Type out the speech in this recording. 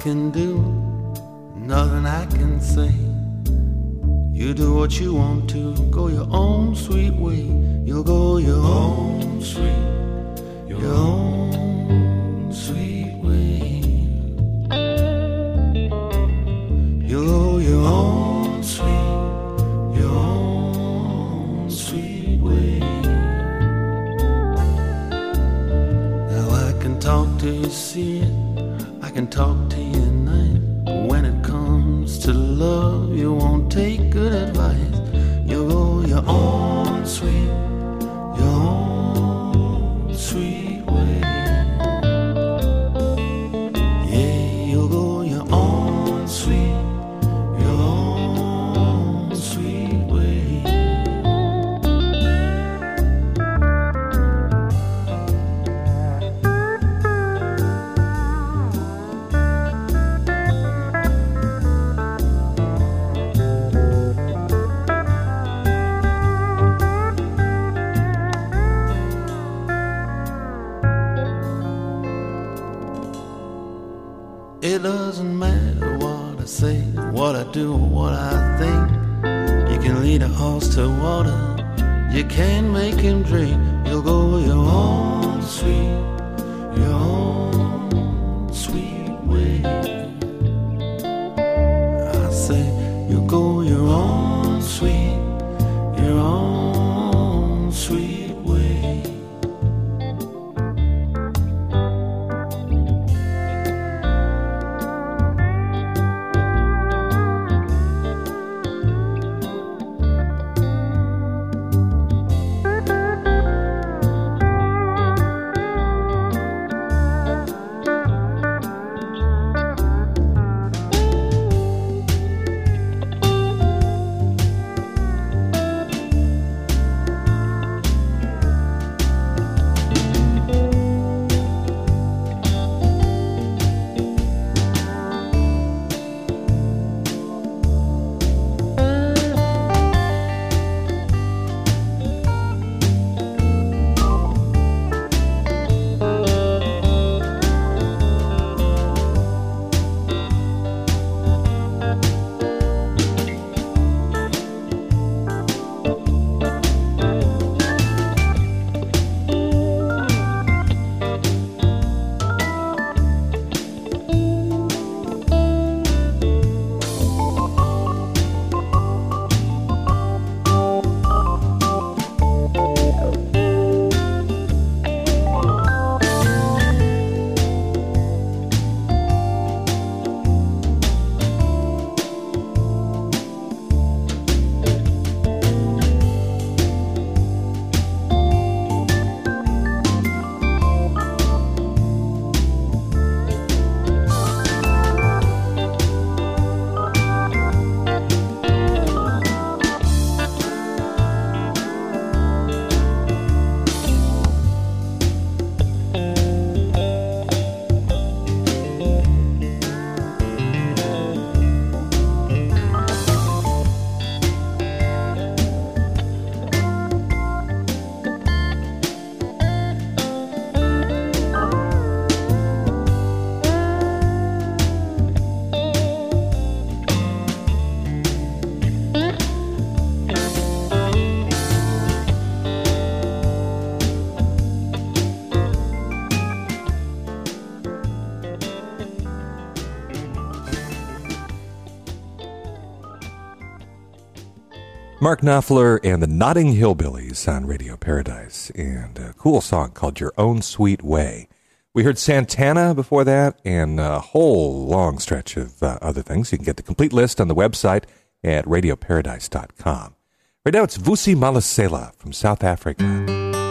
can do, nothing I can say. You do what you want to, go your own sweet way. You'll go your own sweet, your own sweet way. You'll go your own sweet, your own sweet way. Now I can talk to you, see it, I can talk to you at night. But when it comes to love, you won't take good advice. You'll go your own sweet, your own sweet way. Yeah, you'll go your own sweet, your own sweet way. It doesn't matter what I say, what I do, what I think. You can lead a horse to water, you can't make him drink. You'll go your own sweet, your own sweet way. I say you'll go your own sweet, your own sweet way. Mark Knopfler and the Notting Hillbillies on Radio Paradise, and a cool song called Your Own Sweet Way. We heard Santana before that, and a whole long stretch of other things. You can get the complete list on the website at radioparadise.com. Right now it's Vusi Malasela from South Africa.